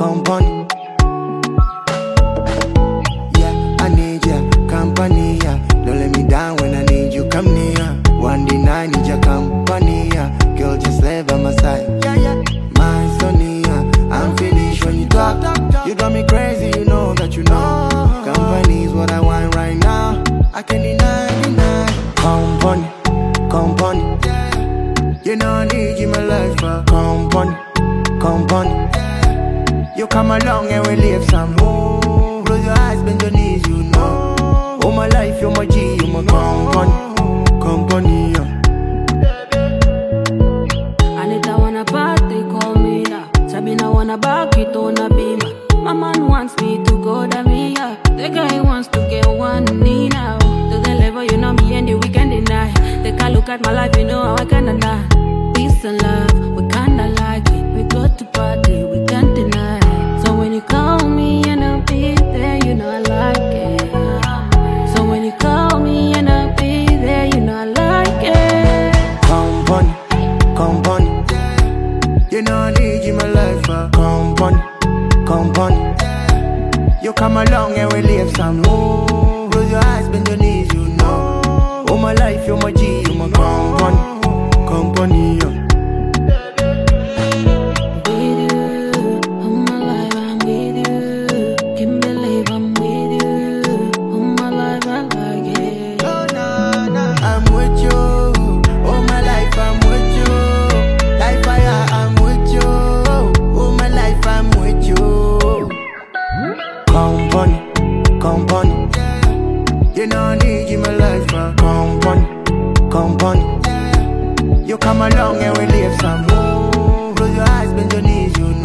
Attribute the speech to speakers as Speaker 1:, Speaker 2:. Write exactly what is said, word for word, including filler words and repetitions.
Speaker 1: company. Yeah, I need ya company. Yeah, don't let me down when I need you. Come near. One day I need your company. Yeah, girl, just lay by my side. Yeah, yeah. My Sonia, I'm finished when you talk. You got me crazy, you know that you know. Company is what I want right now. I can't deny, deny. Company, company. You know I need you in my life for company, company. You come along and we live some more. Close your eyes, bend your knees, you know. Oh my life, you're my G, you're my company, company. Yeah.
Speaker 2: Anita wanna party, call me ya. Sabina wanna back it on a beamer. My man wants me to go to me, yeah. The guy wants to get one knee now. To the level, you know me and the weekend deny. They can look at my life, you know how I kinda die. Peace and love, we kinda like it. We go to party, we can't deny. So when you call me and I'll be there, you know I like it. So when you call me and I'll be there, you know I like it.
Speaker 1: Company, company. You know I need you in my life for company, company. You come along and we live some more. Close your eyes, bend your knees, you know. Oh my life, you're my G, you're my company, company. Yeah.
Speaker 2: With you, all my life I'm with you. Can't believe I'm with you. All my life I like it.
Speaker 1: Oh, nah, nah. I'm with you. All my life I'm with you. Life fire, I'm with you. All my life I'm with you. Company, company. You know I need you in my life for company, company. You come along and we live some more. Close your eyes, bend your knees, you know.